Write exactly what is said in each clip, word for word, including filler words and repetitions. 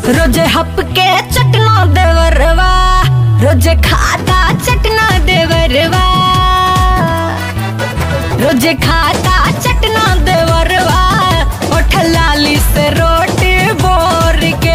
रोजे हप के चटना देवरवा, रोजे खाता चटना देवरवा, रोजे खाता चटना देवरवा, ओठ लाली से रोटी बोर के।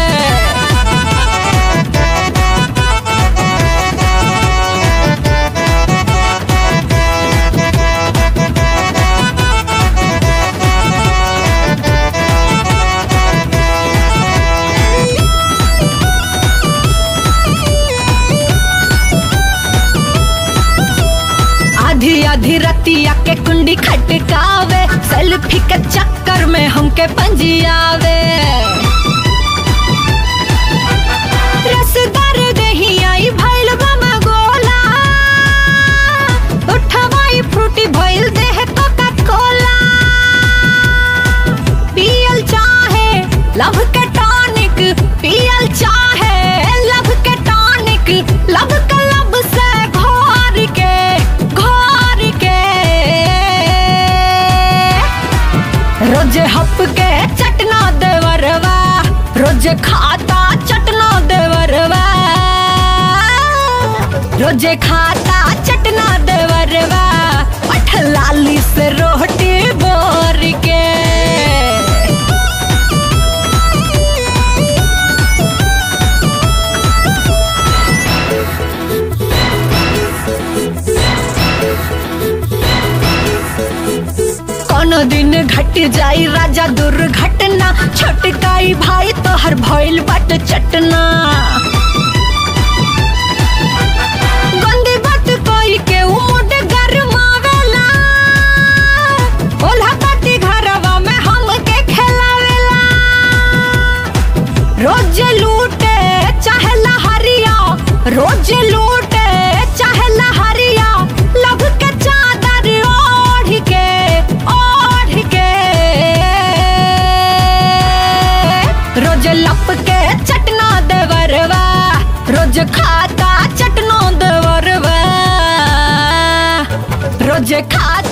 आधी आधी रतिया के कुंडी खटकावे, सेल्फी के चक्कर में हमके पंजियावे। रसदार दहियाई भइल बम गोला, उठवाई फ्रूटी भइल देह कोका कोला। पियल चाहे लव के टॉनिक, पियल चाहे लव के टॉनिक, लव का लब से घोर के रोजे हप के चटना देवरवा, रोजे खाता चटना देवरवा, रोजे खाता चटना देवरवा, ओठ लाली से रोटी बोर के। कोनो दिन घट जाई राजा दुर्घटना, छोटकाई भाई तोहर भइल बाट चटना। गंदी बात कोई के उमुड गरमावेला, ओल्हा पाती घरवा में हमके खेलावेला। रोज लूटे चाहे लहरिया, रोज लूटे चाहे लहरिया, लभ के चादर ओढ़ के रोज लप के चटना देवरवा, रोज खाता चटना देवरवा, रोज खाता